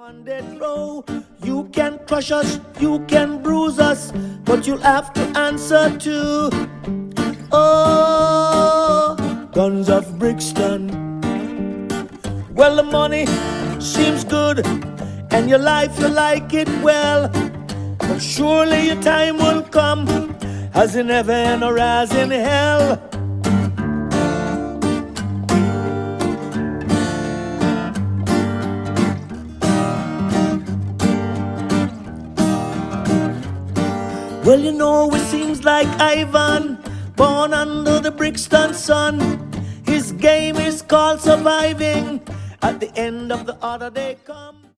on death row. You can crush us, you can bruise us, but you'll have to answer to, oh, Guns of Brixton. Well, the money seems good, and your life you like it well, but surely your time will come, as in heaven or as in hell. Well, you know, it seems like Ivan, born under the Brixton sun. His game is called surviving. At the end of the order they come.